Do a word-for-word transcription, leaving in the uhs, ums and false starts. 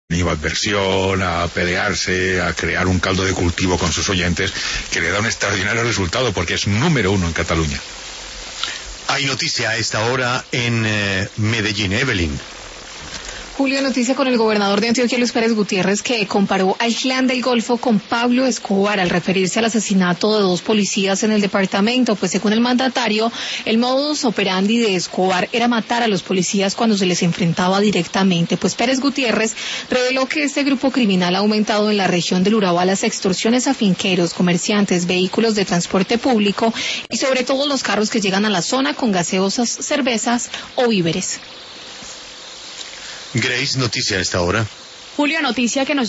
animadversión, a pelearse, a crear un caldo de cultivo con sus oyentes que le da un extraordinario resultado porque es número uno en Cataluña. Hay noticia a esta hora en eh, Medellín, Evelyn. Julio, noticia con el gobernador de Antioquia, Luis Pérez Gutiérrez, que comparó al Clan del Golfo con Pablo Escobar al referirse al asesinato de dos policías en el departamento. Pues según el mandatario, el modus operandi de Escobar era matar a los policías cuando se les enfrentaba directamente. Pues Pérez Gutiérrez reveló que este grupo criminal ha aumentado en la región del Urabá las extorsiones a finqueros, comerciantes, vehículos de transporte público y sobre todo los carros que llegan a la zona con gaseosas, cervezas o víveres. Grace, noticia a esta hora. Julio, noticia que nos